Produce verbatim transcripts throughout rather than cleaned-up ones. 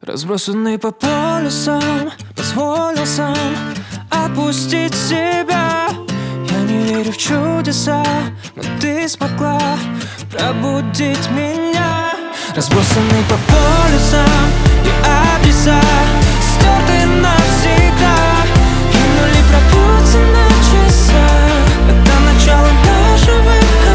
Разбросанный по полюсам, позволил сам отпустить себя. Я не верю в чудеса, но ты смогла пробудить меня. Разбросанный по полюсам и адреса стерты навсегда. Кинули пропутцы на часах, это начало нашего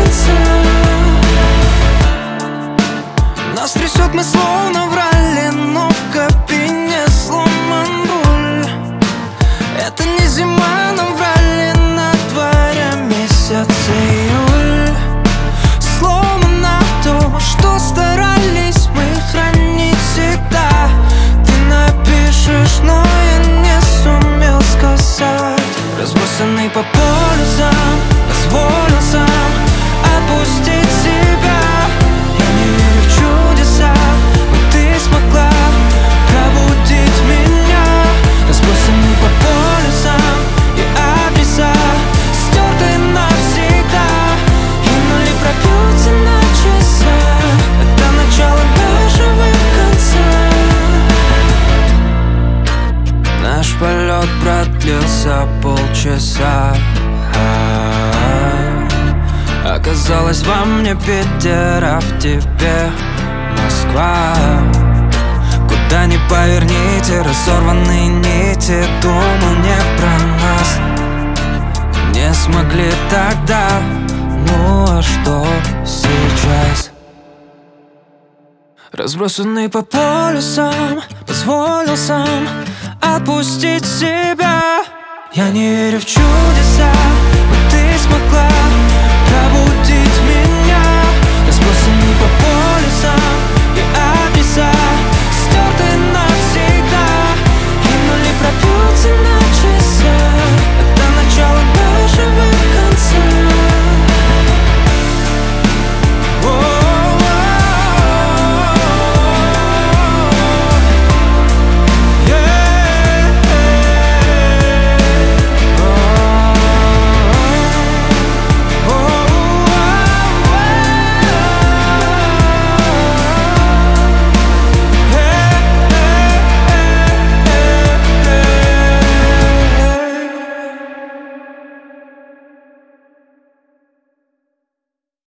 конца. Нас трясет, мы словно в ралли, но в кабине сломан руль. Это не зима, но в ралли на дворе месяц июль. Сломано то, что старались мы хранить всегда. Ты напишешь, но я не сумел сказать. Разбросанный по полюсам, позволил сам отпустить себя. Я не верю в чудеса, но ты смогла пробудить меня. Разбросанный по полюсам и адреса стерты навсегда. Кинули пропьются на часах, это начало нашего конца. Наш полет продлился полчаса. Оказалось во мне Питер, а в тебе Москва. Куда ни поверните, разорванные нити. Думал не про нас, не смогли тогда. Ну а что сейчас? Разбросанный по полюсам, позволил сам отпустить себя. Я не верю в чудеса, но ты смогла пробудить меня. Разбросанный по полюсам